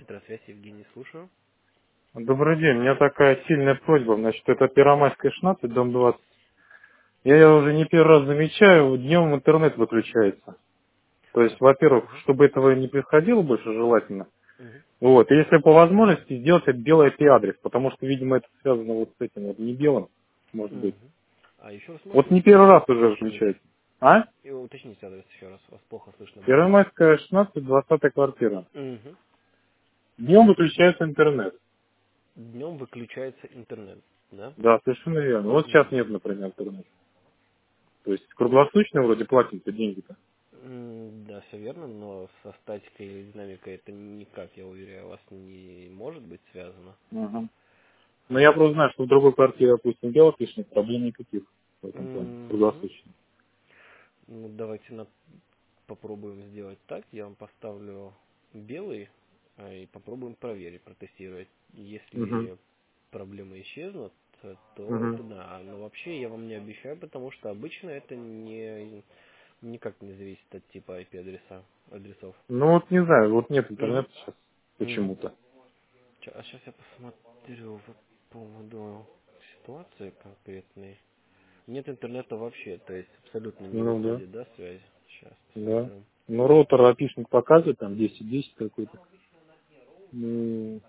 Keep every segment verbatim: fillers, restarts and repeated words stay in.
Центра связи, Евгений, слушаю. Добрый день. У меня такая сильная просьба. Значит, это Первомайская шестнадцать, дом двадцать. Я ее уже не первый раз замечаю, днем интернет выключается. То есть, Так. во-первых, Ага. чтобы этого не происходило больше, желательно. Мгм. Вот. И если по возможности сделать это белый ай пи-адрес, потому что, видимо, это связано вот с этим вот не белым, может быть. Мгм. А еще раз Вот можете не первый раз уже уточнить? включается. А? И уточните адрес еще раз. Вас плохо слышно было. Первомайская шестнадцать, двадцатая квартира. Угу. Днем выключается интернет. Днем выключается интернет, да? Да, совершенно верно. Вот сейчас Мгм. нет, например, интернета. То есть круглосуточно вроде платим-то деньги-то. М, Да, все верно, но со статикой или динамикой это никак, я уверяю, у вас не может быть связано. Ага. Но я Вот. просто знаю, что в другой квартире, допустим, белых лишних проблем никаких в этом плане, Мгм. круглосуточно. Ну, давайте на- попробуем сделать так. Я вам поставлю белый э, и попробуем проверить, протестировать. Угу. Если проблемы исчезнут, э, то Угу. это да. Но вообще я вам не обещаю, потому что обычно это не никак не зависит от типа ай пи-адреса, адресов. Ну вот не знаю, вот нет Угу. интернета сейчас Угу. почему-то. А сейчас я посмотрю по поводу ситуации конкретной. Нет интернета вообще, то есть абсолютно не Ну да, выходит, да, связь. Сейчас да. посмотрю. Ну роутер опишник показывает, там десять десять какой-то. Ну,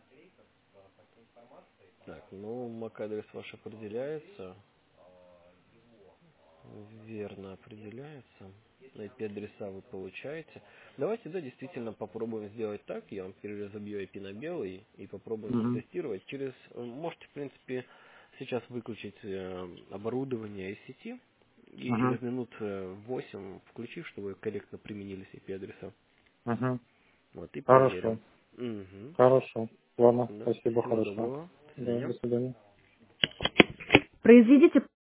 Так, ну, MAC-адрес ваш определяется. Верно определяется. ай пи-адреса вы получаете. Давайте, да, действительно попробуем сделать так. Я вам перезабью ай пи на белый и попробуем угу. протестировать. Через, э, можете, в принципе, сейчас выключить э, оборудование из сети и Угу. через минут э, восемь включив, чтобы корректно применились ай пи-адреса. Угу. Вот, и Хорошо, проверим. Угу. хорошо. Ладно, Да. спасибо, Всего хорошо. доброго. До Да, свидания. до свидания. Произведите